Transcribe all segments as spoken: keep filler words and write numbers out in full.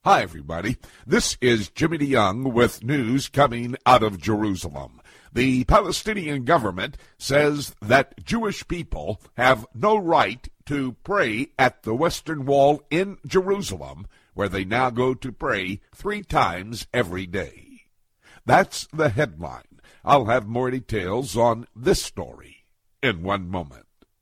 Hi, everybody. This is Jimmy DeYoung with news coming out of Jerusalem. The Palestinian government says that Jewish people have no right to pray at the Western Wall in Jerusalem, where they now go to pray three times every day. That's the headline. I'll have more details on this story in one moment.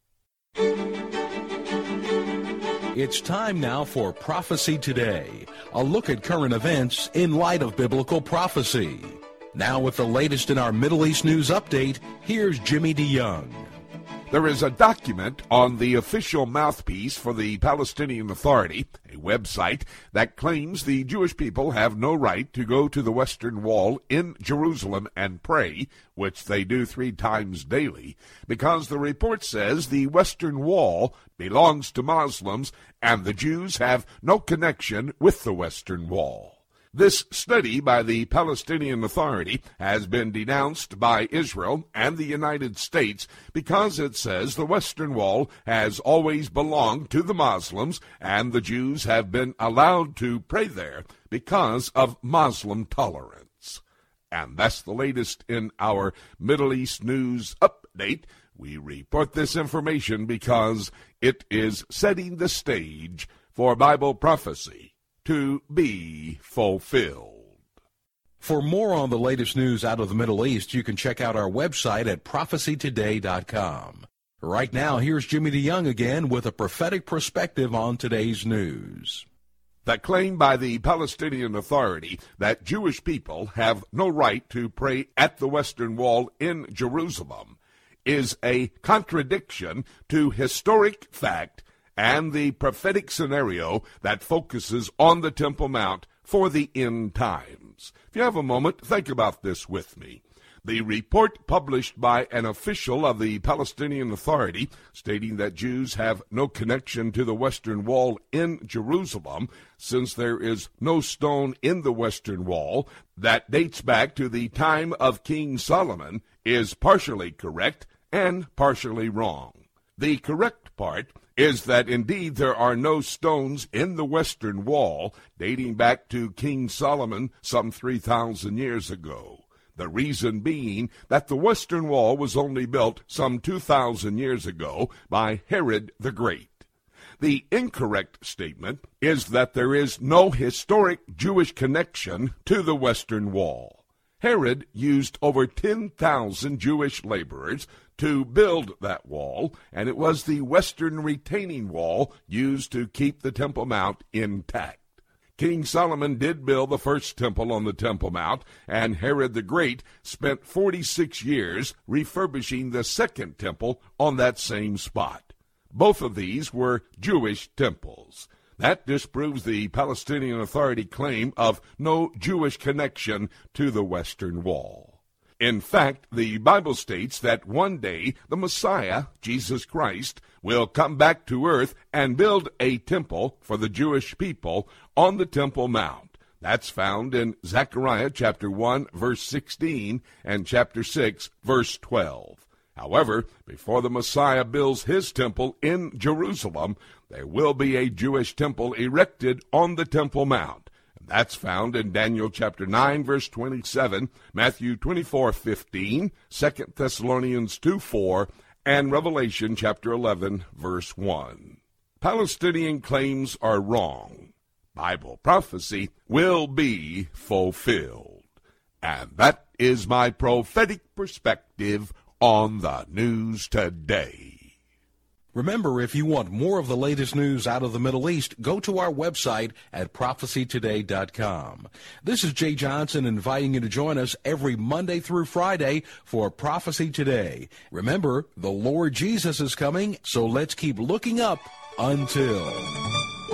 It's time now for Prophecy Today, a look at current events in light of biblical prophecy. Now with the latest in our Middle East news update, here's Jimmy DeYoung. There is a document on the official mouthpiece for the Palestinian Authority, a website that claims the Jewish people have no right to go to the Western Wall in Jerusalem and pray, which they do three times daily, because the report says the Western Wall belongs to Muslims and the Jews have no connection with the Western Wall. This study by the Palestinian Authority has been denounced by Israel and the United States because it says the Western Wall has always belonged to the Muslims and the Jews have been allowed to pray there because of Muslim tolerance. And that's the latest in our Middle East news update. We report this information because it is setting the stage for Bible prophecy to be fulfilled. For more on the latest news out of the Middle East, you can check out our website at prophecy today dot com. Right now, here's Jimmy DeYoung again with a prophetic perspective on today's news. The claim by the Palestinian Authority that Jewish people have no right to pray at the Western Wall in Jerusalem is a contradiction to historic fact and the prophetic scenario that focuses on the Temple Mount for the end times. If you have a moment, think about this with me. The report published by an official of the Palestinian Authority stating that Jews have no connection to the Western Wall in Jerusalem since there is no stone in the Western Wall that dates back to the time of King Solomon is partially correct and partially wrong. The correct part is that indeed there are no stones in the Western Wall dating back to King Solomon some three thousand years ago. The reason being that the Western Wall was only built some two thousand years ago by Herod the Great. The incorrect statement is that there is no historic Jewish connection to the Western Wall. Herod used over ten thousand Jewish laborers to build that wall, and it was the western retaining wall used to keep the Temple Mount intact. King Solomon did build the first temple on the Temple Mount, and Herod the Great spent forty-six years refurbishing the second temple on that same spot. Both of these were Jewish temples. That disproves the Palestinian Authority claim of no Jewish connection to the Western Wall. In fact, the Bible states that one day the Messiah, Jesus Christ, will come back to earth and build a temple for the Jewish people on the Temple Mount. That's found in Zechariah chapter one, verse sixteen, and chapter six, verse twelve. However, before the Messiah builds his temple in Jerusalem, there will be a Jewish temple erected on the Temple Mount. That's found in Daniel chapter nine, verse twenty-seven, Matthew twenty-four, fifteen, Second Thessalonians two, four, and Revelation chapter eleven, verse one. Palestinian claims are wrong. Bible prophecy will be fulfilled. And that is my prophetic perspective on the news today. Remember, if you want more of the latest news out of the Middle East, go to our website at prophecy today dot com. This is Jay Johnson inviting you to join us every Monday through Friday for Prophecy Today. Remember, the Lord Jesus is coming, so let's keep looking up until...